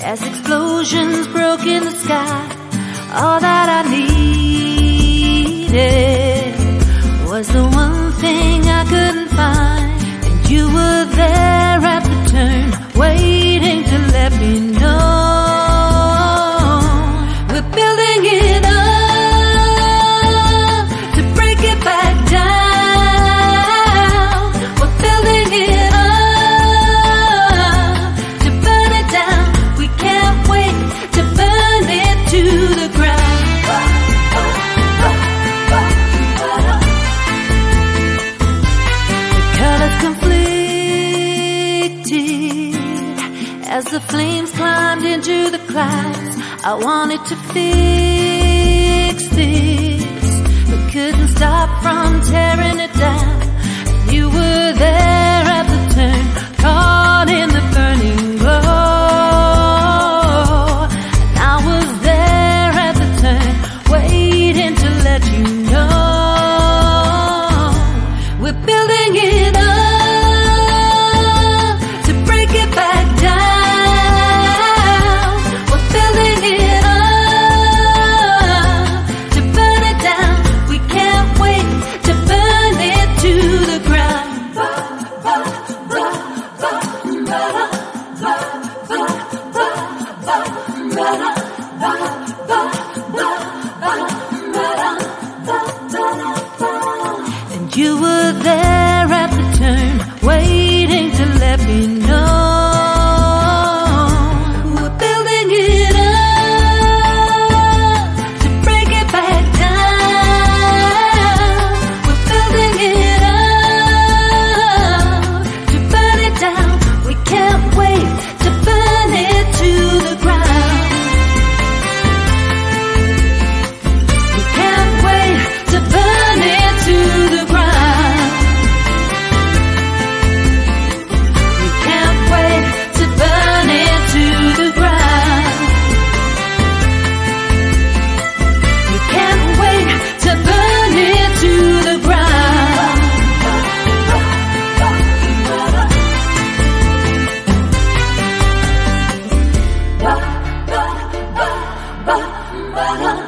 as explosions broke in the sky. All that I needed was the one thing I couldn't find, and you were there at the turn, waiting to let me know. We're building it up to break it back down. We're building it up to burn it down. We can't wait to burn it to the ground. The colors conflicted as the flames climbed into the clouds. I wanted to fix this, but couldn't stop from tearing it down. You were there at the turn, caught in the burning glow. And I was there at the turn, waiting to let you know. We're building it up to break it back down. We're building it up to burn it down. We can't wait to burn it to the ground. And you were there at the turn, waiting to let me know. We're building it up to break it back down. We're building it up to burn it down. We can't wait to burn it to the ground. We can't wait to burn it to the ground. We can't wait to burn it to the ground. We can't wait to burn it to the ground. Ba, ba, ba, ba, ba, ba.